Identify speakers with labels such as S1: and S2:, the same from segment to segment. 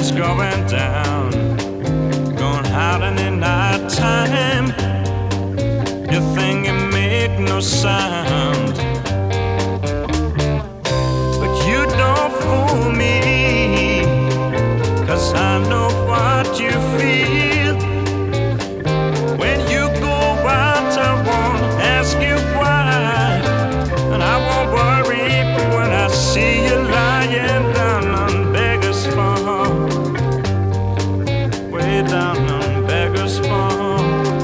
S1: is going down, going out in the night time. You think it make no sound, but you don't fool me, 'cause I know what you feel. When you go out, I won't ask you why, and I won't worry when I see you lying down on Beggar's Farm, way down on Beggar's Farm.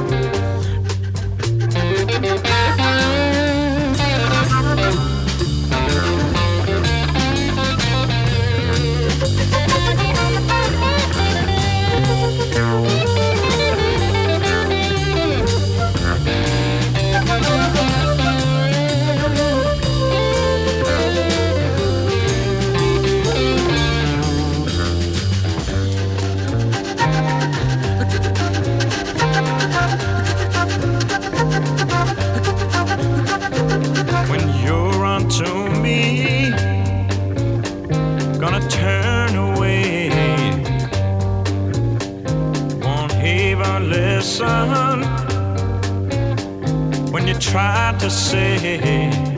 S1: To me, gonna turn away, won't even listen when you try to say